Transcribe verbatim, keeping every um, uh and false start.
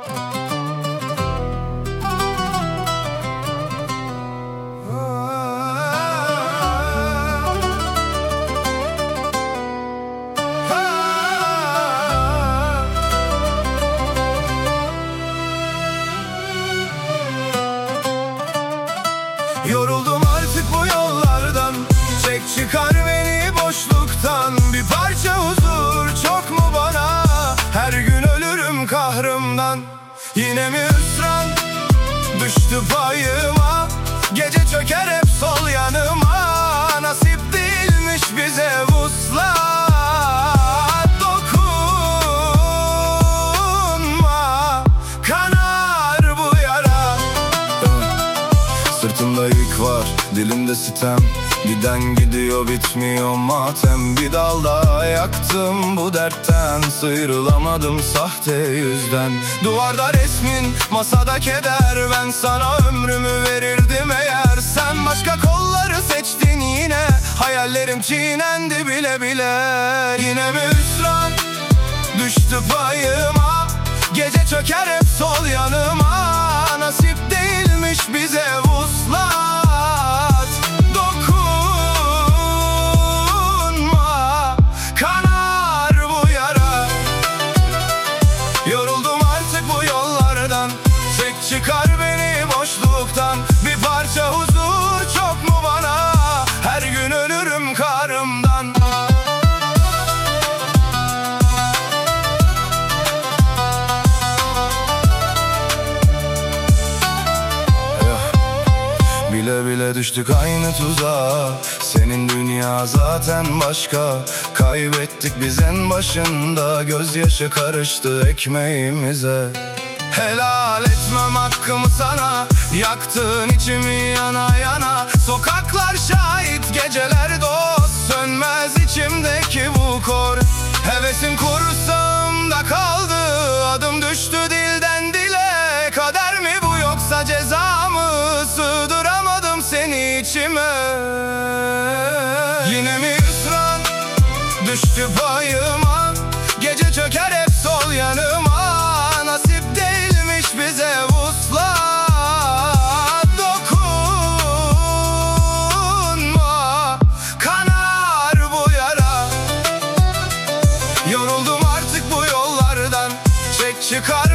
Yoruldum artık bu yollardan, çek çıkar beni boşluktan. Bir parça huzur çok mu bana? Her gün ölürüm kahrımdan. Yine mi hüsran düştü payıma? Gece çöker hep sol yanıma. Nasip değilmiş bize vuslat. Dokunma, kanar bu yara. Sırtımda yük var, dilimde sitem. Giden gidiyor, bitmiyor matem. Bir dalda yaktım bu dertten. Sıyrılamadım sahte yüzden. Duvarda resmin, masada keder. Ben sana ömrümü verirdim eğer. Sen başka kolları seçtin yine. Hayallerim çiğnendi bile bile. Yine mi hüsran düştü payıma? Gece çöker hep sol yanıma. Nasip değilmiş bize vuslat. Dokunma, kanar bu yara. Yoruldum artık bu yollardan, çek çıkar beni boşluktan. Bir parça huzur çok mu bana? Her gün ölürüm kahrımdan. Bile bile düştük aynı tuzağa. Senin dünya zaten başka. Kaybettik biz en başında. Gözyaşı karıştı ekmeğimize. Helal etmem hakkımı sana. Yaktığın içimi yana yana. Sokaklar şahit, geceler dost. Sönmez içimdeki bu kor. Hevesim kursağımda kaldı. Adım düştü dilden dile. Kader mi bu yoksa ceza mı? Sığdıramadım seni içime. Yine mi hüsran düştü payıma? Gece çöker hep sol yanıma. Nasip değilmiş bize vuslat. Dokunma, kanar bu yara. Yoruldum artık bu yollardan, çek çıkar